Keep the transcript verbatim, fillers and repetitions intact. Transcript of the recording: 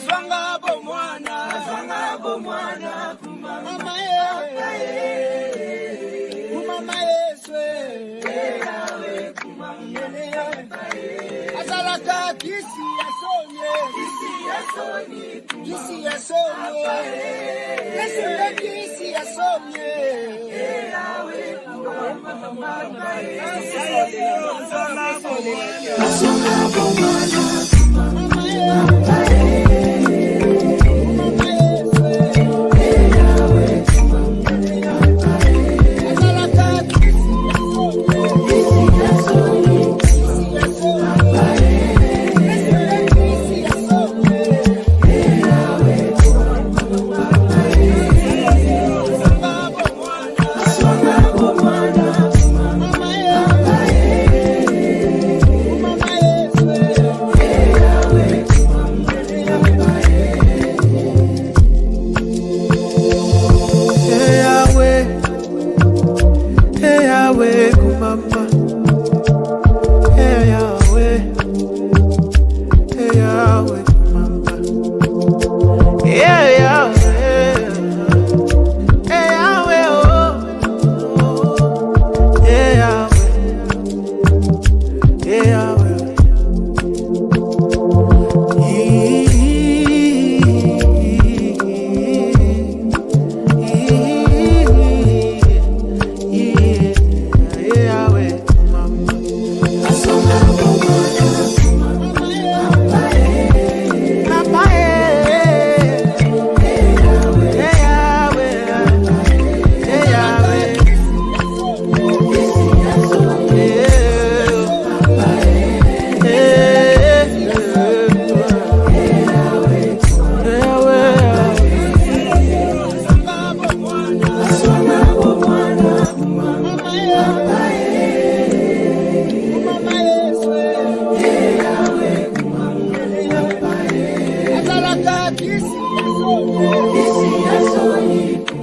Azwangabo mwana, azwangabo mwana, mama ye, mama Yeswe, yawe kumangene, azalaka kisi yasonye, kisi yasonye, kisi yasonye, Yeswe kisi yasonye, yawe kumangene, azwangabo mwana. Kisi ya soni